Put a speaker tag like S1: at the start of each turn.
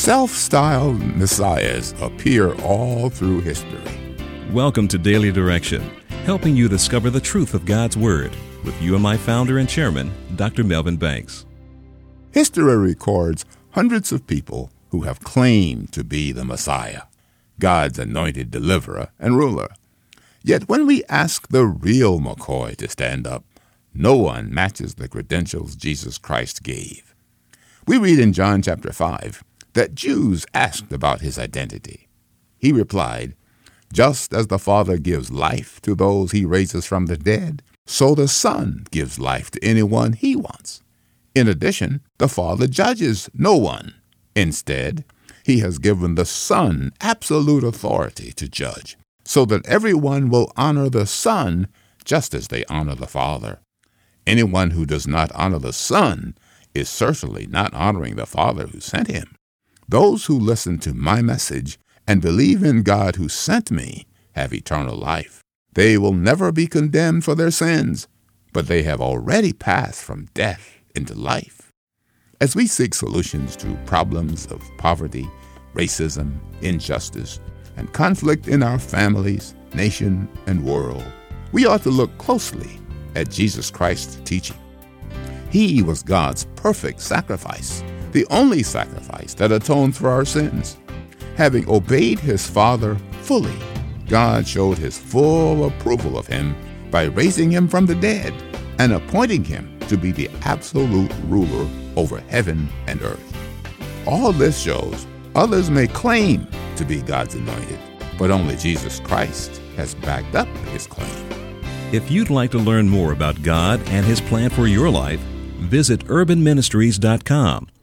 S1: Self-styled messiahs appear all through history.
S2: Welcome to Daily Direction, helping you discover the truth of God's Word with UMI founder and chairman, Dr. Melvin Banks.
S1: History records hundreds of people who have claimed to be the Messiah, God's anointed deliverer and ruler. Yet when we ask the real McCoy to stand up, no one matches the credentials Jesus Christ gave. We read in John chapter 5 that Jews asked about his identity. He replied, "Just as the Father gives life to those he raises from the dead, so the Son gives life to anyone he wants. In addition, the Father judges no one. Instead, he has given the Son absolute authority to judge, so that everyone will honor the Son just as they honor the Father. Anyone who does not honor the Son is certainly not honoring the Father who sent him. Those who listen to my message and believe in God who sent me have eternal life. They will never be condemned for their sins, but they have already passed from death into life." As we seek solutions to problems of poverty, racism, injustice, and conflict in our families, nation, and world, we ought to look closely at Jesus Christ's teaching. He was God's perfect sacrifice, the only sacrifice that atoned for our sins. Having obeyed his Father fully, God showed his full approval of him by raising him from the dead and appointing him to be the absolute ruler over heaven and earth. All this shows others may claim to be God's anointed, but only Jesus Christ has backed up his claim.
S2: If you'd like to learn more about God and His plan for your life, visit urbanministries.com